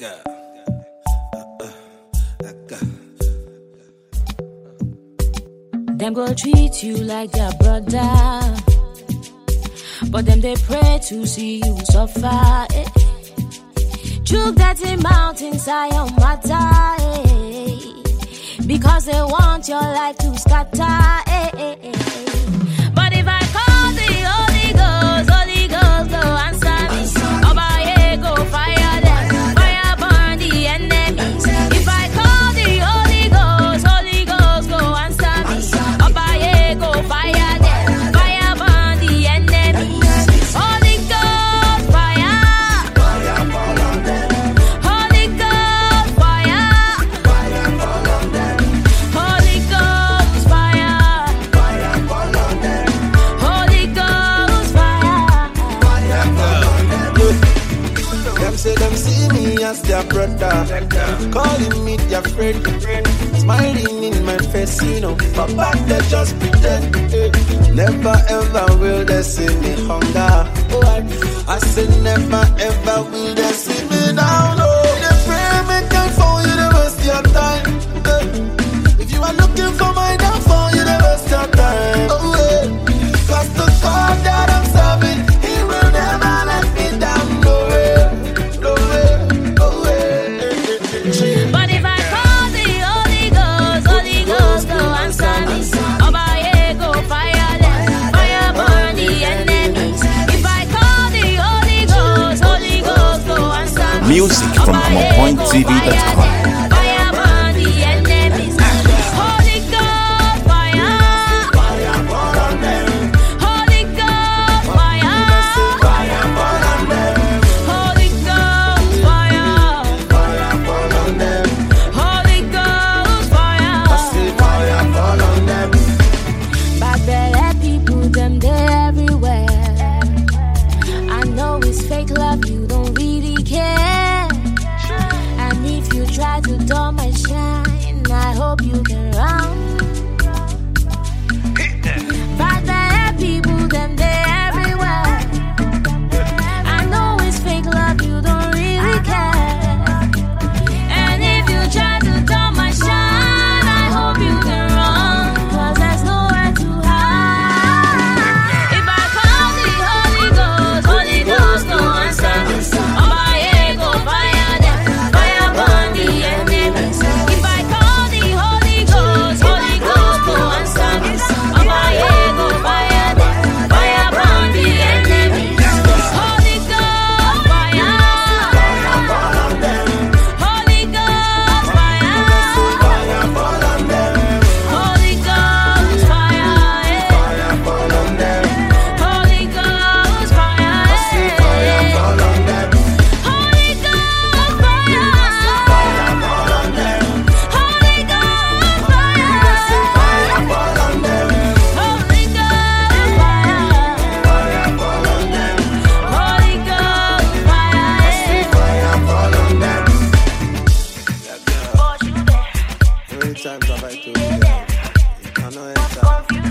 Them go treat you like their brother, but them they pray to see you suffer. Chook that in mountains, Zion matter, because they want your life to scatter. But if I call the Holy Ghost go answer me. Obaye go fire them, fire burn the enemies. If I call the Holy Ghost go answer me. Obaye go fire them, fire burn the enemies. Holy Ghost fire, fire fall on them. Holy Ghost fire, fire fall on them. Holy Ghost fire, fire fall on them. Holy Ghost fire, fire fall on them. Them say them see me as their brother, calling me their friend, smiling in my face, you know, but back they just pretend. Never ever will they see me hunger. I say never ever will they see me down. They pray me down for you, they waste your time. If you are looking for my downfall, you they waste your time. Cause the God that I'm serving, He will never let me down. No way, no way, no way. But if I call the Holy Ghost go answer me. Obaye go fire them, fire burn the enemies. If I call the Holy Ghost go answer me. Music from AmonPointTV.com. Fire burn the enemies. Holy Ghost fire, Fire fall on them, Holy Ghost fire, fire fall on them, Holy Ghost fire, fire fall on them. Holy Ghost fire. Say fire fall on them. Bad belly people, them they everywhere. I know it's fake love, you don't really care. And if you try to dull my shine, I hope you can run. Bad belly people, them they everywhere. I know it's fake love, you don't really care. And if you try to dull my shine, I hope you can run, 'cause there's nowhere to hide. If I call the Holy Ghost go answer me. Obaye go fire them, fire burn the enemies. If I call the Holy Ghost go answer me. Obaye go fire them, fire burn the enemies. Holy Ghost fire, Fire fall on them, Holy Ghost fire, fire fall on them, Holy Ghost fire, fire fall on them, Holy Ghost fire, fire fall on them, Holy Ghost fire, fire fall on them, Holy Ghost fire, fire fall on them, Holy Ghost fire, fire fall on them, Holy Ghost fire. fire fall on them. But you there, Many times have I told you, I know it's